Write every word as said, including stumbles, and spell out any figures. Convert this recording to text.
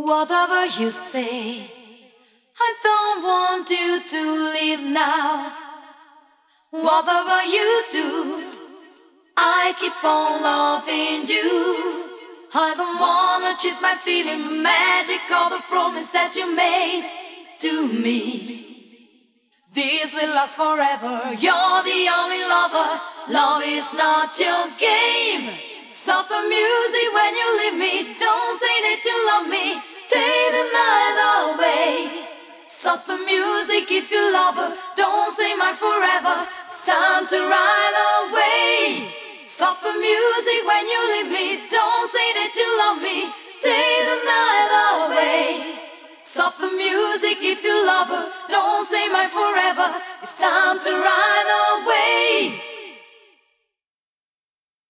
Whatever you say, I don't want you to leave now. Whatever you do, I keep on loving you. I don't wanna cheat my feeling, the magic of the promise that you made to me. This will last forever, you're the only lover. Love is not your game. Stop the music when you leave me. Don't say that you love me, take the night away. Stop the music if you love her. Don't say mine forever, it's time to ride away. Stop the music when you leave me. Don't say that you love me, take the night away. Stop the music if you love her. Don't say mine forever, it's time to ride